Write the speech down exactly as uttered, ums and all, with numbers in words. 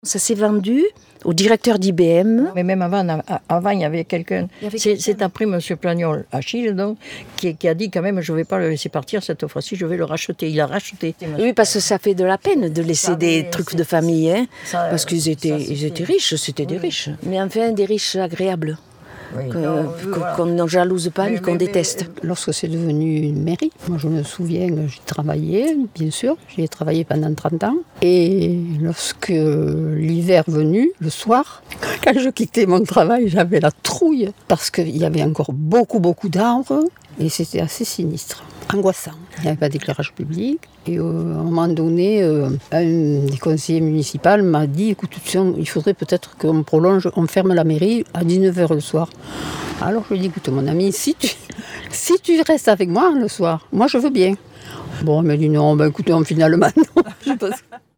Ça s'est vendu au directeur d'I B M. Mais même avant, avant il y avait quelqu'un. Il y avait c'est, quelqu'un. c'est après M. Plagnol, Achille, donc, qui, qui a dit quand même, je ne vais pas le laisser partir cette fois-ci, je vais le racheter. Il a racheté. Oui, parce que ça fait de la peine de laisser Ça, des mais trucs c'est- de famille, hein, ça, parce qu'ils étaient, ça, ils c'était- étaient riches, c'était des Oui. riches. Mais enfin, des riches agréables, Oui. que- Non, oui, qu'on voilà. qu'on ne jalouse pas Mais- ni qu'on mais- mais- déteste. Lorsque c'est devenu une mairie, moi je me souviens, j'ai travaillé, bien sûr, j'y ai travaillé pendant trente ans. Et lorsque l'hiver venu, le soir, quand je quittais mon travail, j'avais la trouille parce qu'il y avait encore beaucoup, beaucoup d'arbres et c'était assez sinistre, angoissant. Il n'y avait pas d'éclairage public. Et euh, à un moment donné, euh, un des conseillers municipaux m'a dit, écoute, tu sais, il faudrait peut-être qu'on prolonge, on ferme la mairie à dix-neuf heures le soir. Alors je lui ai dit, écoute mon ami, si tu, si tu restes avec moi le soir, moi je veux bien. Bon, elle m'a dit non, ben écoute, non, finalement non. Je pense-